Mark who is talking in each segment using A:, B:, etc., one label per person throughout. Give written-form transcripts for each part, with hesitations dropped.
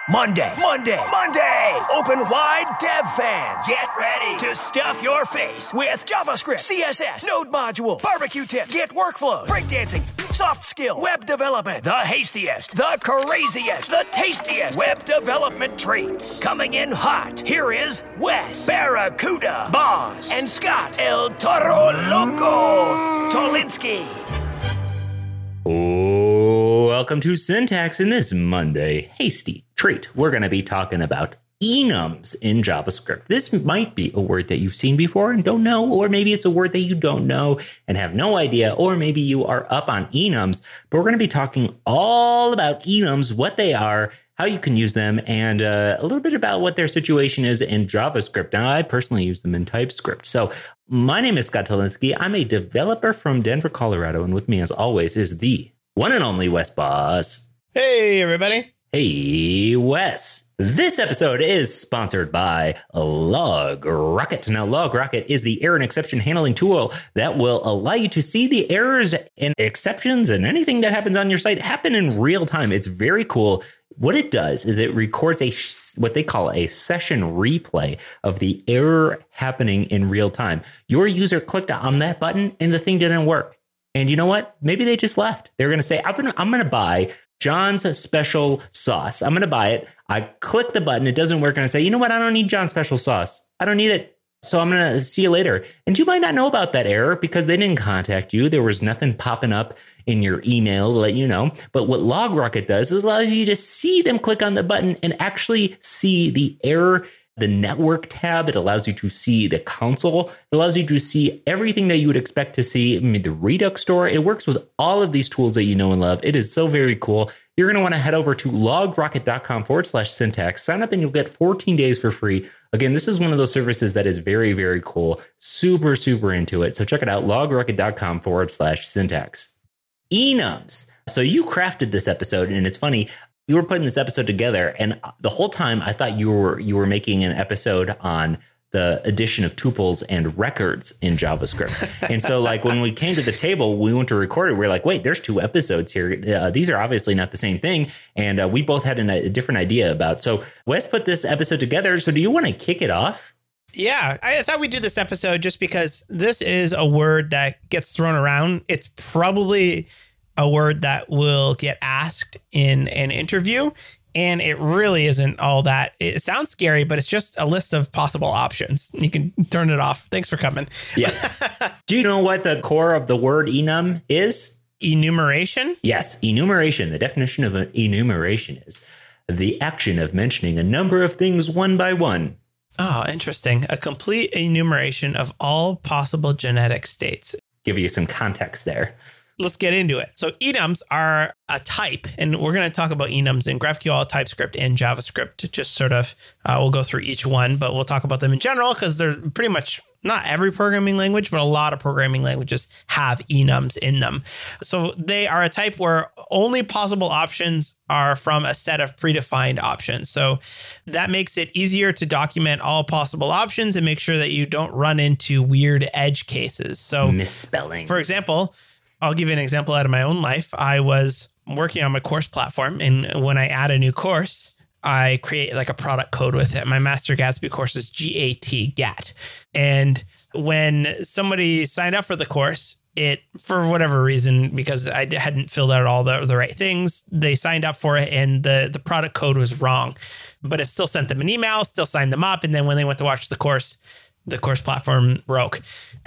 A: Monday! Open wide, dev fans. Get ready to stuff your face with JavaScript, CSS, Node modules, barbecue tips, Git workflows, breakdancing, soft skills, web development, the hastiest, the craziest, the tastiest web development treats. Coming in hot, here is Wes, Barracuda, Boss, and Scott, El Toro Loco, Tolinsky.
B: Welcome to Syntax. In this Monday hasty treat, we're going to be talking about enums in JavaScript. This might be a word that you've seen before and don't know, or maybe it's a word that you don't know and have no idea, or maybe you are up on enums, but we're going to be talking all about enums, what they are, how you can use them, and a little bit about what their situation is in JavaScript. Now, I personally use them in TypeScript. So my name is Scott Tolinsky. I'm a developer from Denver, Colorado, and with me, as always, is the one and only Wes Boss.
C: Hey, everybody.
B: Hey, Wes. This episode is sponsored by LogRocket. Now, LogRocket is the error and exception handling tool that will allow you to see the errors and exceptions and anything that happens on your site happen in real time. It's very cool. What it does is it records what they call a session replay of the error happening in real time. Your user clicked on that button and the thing didn't work. And you know what? Maybe they just left. They're going to say, I'm going to buy John's special sauce. I'm going to buy it. I click the button. It doesn't work. And I say, you know what? I don't need John's special sauce. I don't need it. So I'm going to see you later. And you might not know about that error because they didn't contact you. There was nothing popping up in your email to let you know. But what LogRocket does is allows you to see them click on the button and actually see the error. The network tab, it allows you to see the console. It allows you to see everything that you would expect to see. I mean, the Redux store, it works with all of these tools that you know and love. It is so very cool. You're going to want to head over to logrocket.com/syntax. Sign up and you'll get 14 days for free. Again, this is one of those services that is very, very cool. Super, super into it. So check it out, logrocket.com/syntax. Enums. So you crafted this episode, and it's funny. You were putting this episode together, and the whole time I thought you were making an episode on the addition of tuples and records in JavaScript. And so, like, when we came to the table, we went to record it. We were like, wait, there's two episodes here. These are obviously not the same thing. And we both had a different idea about. So Wes put this episode together. So do you want to kick it off?
C: Yeah, I thought we'd do this episode just because this is a word that gets thrown around. It's probably a word that will get asked in an interview, and it really isn't all that. It sounds scary, but it's just a list of possible options. You can turn it off. Thanks for coming.
B: Yeah. Do you know what the core of the word enum is?
C: Enumeration?
B: Yes, enumeration. The definition of an enumeration is the action of mentioning a number of things one by one.
C: Oh, interesting. A complete enumeration of all possible genetic states.
B: Give you some context there.
C: Let's get into it. So enums are a type, and we're going to talk about enums in GraphQL, TypeScript, and JavaScript. Just sort of, we'll go through each one, but we'll talk about them in general because they're pretty much not every programming language, but a lot of programming languages have enums in them. So they are a type where only possible options are from a set of predefined options. So that makes it easier to document all possible options and make sure that you don't run into weird edge cases. So
B: misspellings.
C: For example, I'll give you an example out of my own life. I was working on my course platform, and when I add a new course, I create like a product code with it. My Master Gatsby course is GAT. And when somebody signed up for the course, it, for whatever reason, because I hadn't filled out all the right things, they signed up for it and the product code was wrong. But it still sent them an email, still signed them up. And then when they went to watch the course platform broke.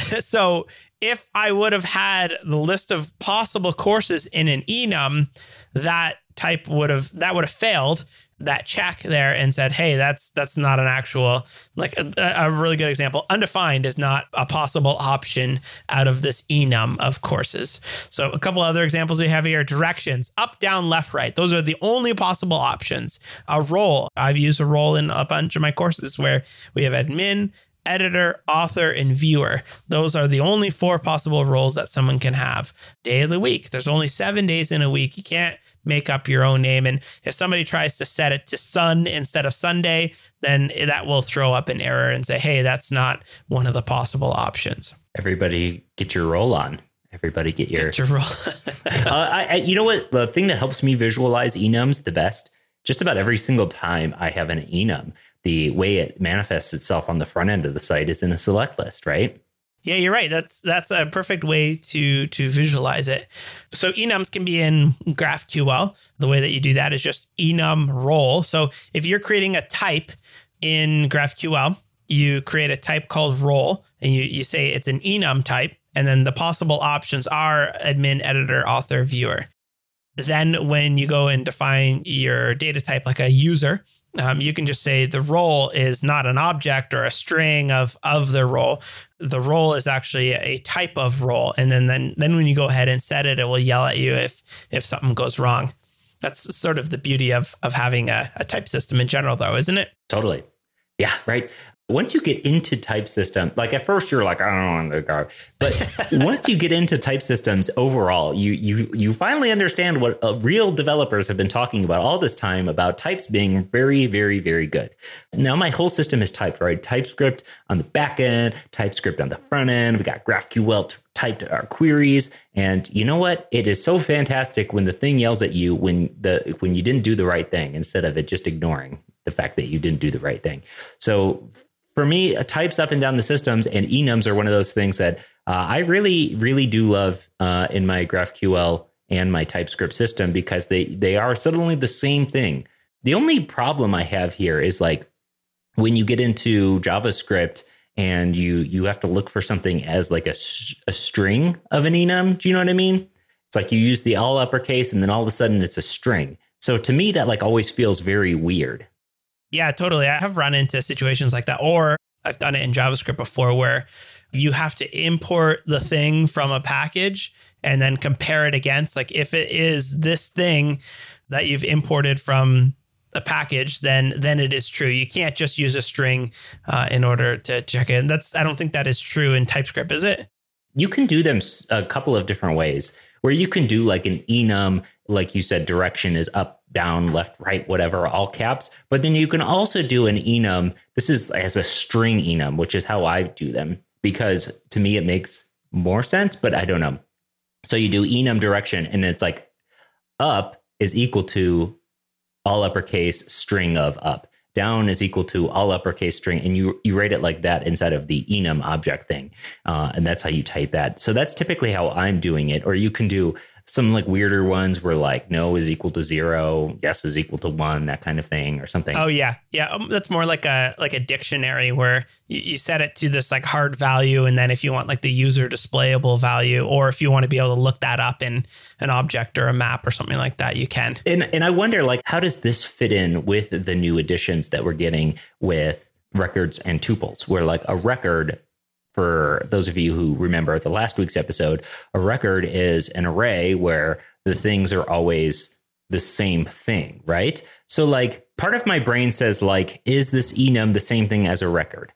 C: So if I would have had the list of possible courses in an enum, that would have failed that check there and said, hey, that's not an actual, like a really good example. Undefined is not a possible option out of this enum of courses. So a couple other examples we have here: directions, up, down, left, right. Those are the only possible options. A role. I've used a role in a bunch of my courses where we have admin, editor, author, and viewer. Those are the only 4 possible roles that someone can have. Day of the week. There's only 7 days in a week. You can't make up your own name. And if somebody tries to set it to Sun instead of Sunday, then that will throw up an error and say, hey, that's not one of the possible options.
B: Everybody get your role on. Everybody get your
C: role.
B: You know what? The thing that helps me visualize enums the best, just about every single time I have an enum, the way it manifests itself on the front end of the site is in a select list, right?
C: Yeah, you're right. That's a perfect way to visualize it. So enums can be in GraphQL. The way that you do that is just enum role. So if you're creating a type in GraphQL, you create a type called role, and you say it's an enum type. And then the possible options are admin, editor, author, viewer. Then when you go and define your data type like a user, you can just say the role is not an object or a string of the role. The role is actually a type of role. And then when you go ahead and set it, it will yell at you if something goes wrong. That's sort of the beauty of having a type system in general, though, isn't it?
B: Totally. Yeah, right. Once you get into type system, like at first you're like, I don't want to go. But once you get into type systems overall, you finally understand what real developers have been talking about all this time about types being very, very, very good. Now my whole system is typed, right? TypeScript on the back end, TypeScript on the front end. We got GraphQL typed our queries. And you know what? It is so fantastic when the thing yells at you when you didn't do the right thing instead of it just ignoring the fact that you didn't do the right thing. So for me, types up and down the systems and enums are one of those things that I really, really do love in my GraphQL and my TypeScript system because they are suddenly the same thing. The only problem I have here is like when you get into JavaScript and you have to look for something as like a string of an enum. Do you know what I mean? It's like you use the all uppercase and then all of a sudden it's a string. So to me, that like always feels very weird.
C: Yeah, totally. I have run into situations like that, or I've done it in JavaScript before where you have to import the thing from a package and then compare it against, like if it is this thing that you've imported from a package, then it is true. You can't just use a string in order to check it. And I don't think that is true in TypeScript, is it?
B: You can do them a couple of different ways where you can do like an enum, like you said, direction is up, down, left, right, whatever, all caps. But then you can also do an enum. This is as a string enum, which is how I do them, because to me, it makes more sense, but I don't know. So you do enum direction and it's like up is equal to all uppercase string of up. Down is equal to all uppercase string. And you write it like that inside of the enum object thing. And that's how you type that. So that's typically how I'm doing it. Or you can do some like weirder ones where like no is equal to 0, yes is equal to 1, that kind of thing or something.
C: Oh, yeah. Yeah. That's more like a dictionary where you set it to this like hard value. And then if you want like the user displayable value, or if you want to be able to look that up in an object or a map or something like that, you can.
B: And I wonder, like, how does this fit in with the new additions that we're getting with records and tuples, where like a record, for those of you who remember the last week's episode, a record is an array where the things are always the same thing, right? So like part of my brain says like, is this enum the same thing as a record?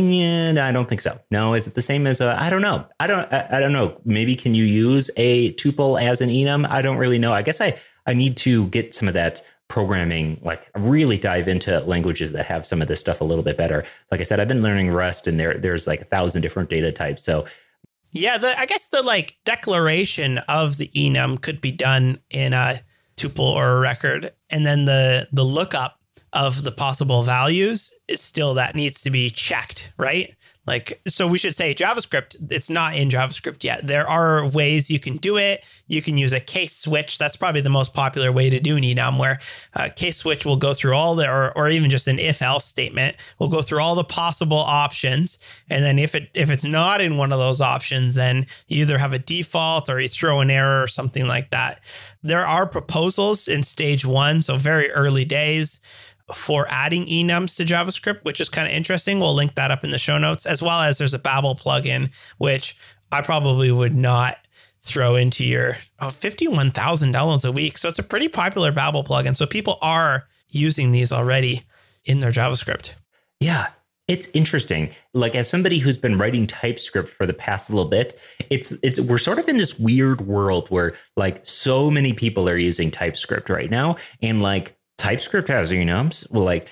B: I don't think so. No, is it the same as I don't know. I don't know. Maybe can you use a tuple as an enum? I don't really know. I guess I need to get some of that programming, like really dive into languages that have some of this stuff a little bit better. Like I said, I've been learning Rust and there's like 1,000 different data types. So
C: yeah, I guess the like declaration of the enum could be done in a tuple or a record. And then the lookup of the possible values, it's still that needs to be checked, right? Like, so we should say JavaScript, it's not in JavaScript yet. There are ways you can do it. You can use a case switch. That's probably the most popular way to do an enum, where case switch will go through all the, or even just an if else statement will go through all the possible options. And then if it's not in one of those options, then you either have a default or you throw an error or something like that. There are proposals in stage 1, so very early days, for adding enums to JavaScript, which is kind of interesting. We'll link that up in the show notes, as well as there's a Babel plugin, which I probably would not throw into your 51,000 downloads a week. So it's a pretty popular Babel plugin. So people are using these already in their JavaScript.
B: Yeah, it's interesting. Like as somebody who's been writing TypeScript for the past little bit, we're sort of in this weird world where like so many people are using TypeScript right now. And like TypeScript has enums. Well, like,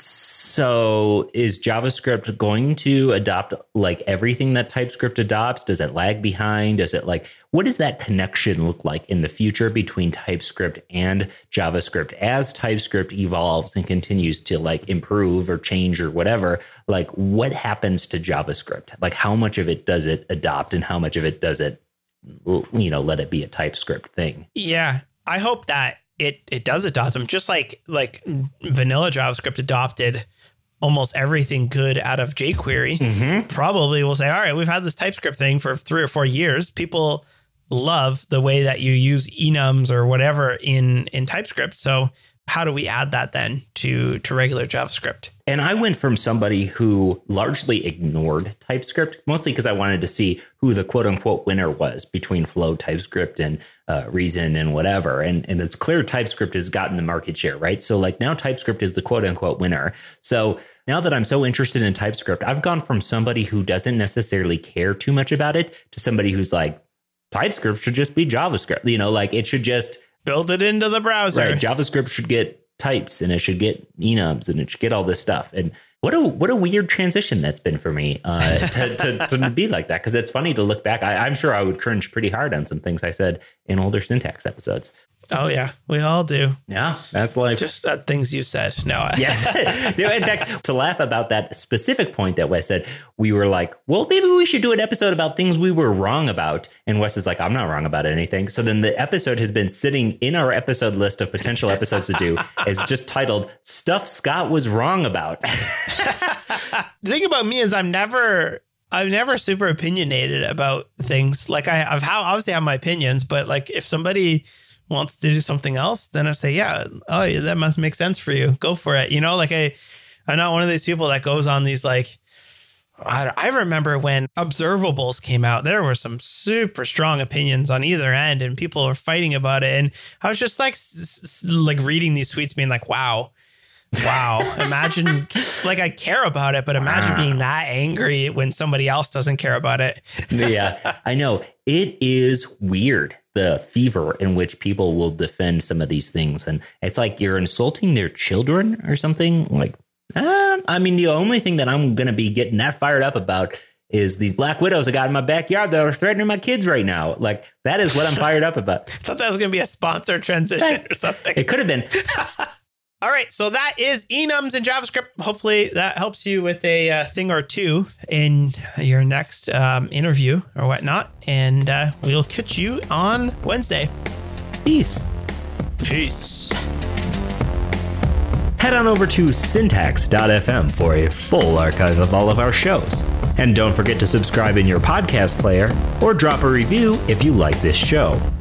B: so is JavaScript going to adopt like everything that TypeScript adopts? Does it lag behind? Does it like, what does that connection look like in the future between TypeScript and JavaScript as TypeScript evolves and continues to like improve or change or whatever? Like, what happens to JavaScript? Like, how much of it does it adopt and how much of it does it, you know, let it be a TypeScript thing?
C: Yeah, I hope that it does adopt them, just like vanilla JavaScript adopted almost everything good out of jQuery. Mm-hmm. Probably will say, all right, we've had this TypeScript thing for 3 or 4 years. People love the way that you use enums or whatever in TypeScript. So how do we add that then to regular JavaScript?
B: And I went from somebody who largely ignored TypeScript, mostly because I wanted to see who the quote unquote winner was between Flow, TypeScript, and Reason and whatever. And it's clear TypeScript has gotten the market share, right? So like now TypeScript is the quote unquote winner. So now that I'm so interested in TypeScript, I've gone from somebody who doesn't necessarily care too much about it to somebody who's like, TypeScript should just be JavaScript. You know, like it should just
C: build it into the browser.
B: Right. JavaScript should get types and it should get enums and it should get all this stuff. And what a weird transition that's been for me to be like that. Because it's funny to look back. I'm sure I would cringe pretty hard on some things I said in older syntax episodes.
C: Oh, yeah, we all do.
B: Yeah, that's life.
C: Just things you said. No.
B: Yes. In fact, to laugh about that specific point that Wes said, we were like, well, maybe we should do an episode about things we were wrong about. And Wes is like, I'm not wrong about anything. So then the episode has been sitting in our episode list of potential episodes to do. It's just titled Stuff Scott Was Wrong About.
C: The thing about me is I'm never super opinionated about things. Like I've obviously have my opinions, but like if somebody wants to do something else, then I say, yeah, that must make sense for you. Go for it. You know, like I'm not one of these people that goes on these like, I remember when observables came out, there were some super strong opinions on either end and people were fighting about it. And I was just like reading these tweets being like, wow, imagine like I care about it, but imagine being that angry when somebody else doesn't care about it.
B: Yeah, I know. It is weird, the fever in which people will defend some of these things. And it's like you're insulting their children or something. Like, I mean, the only thing that I'm going to be getting that fired up about is these black widows I got in my backyard that are threatening my kids right now. Like, that is what I'm fired up about.
C: I thought that was going to be a sponsor transition or something.
B: It could have been.
C: All right, so that is enums in JavaScript. Hopefully that helps you with a thing or two in your next interview or whatnot. And we'll catch you on Wednesday.
B: Peace.
C: Peace.
B: Head on over to syntax.fm for a full archive of all of our shows. And don't forget to subscribe in your podcast player or drop a review if you like this show.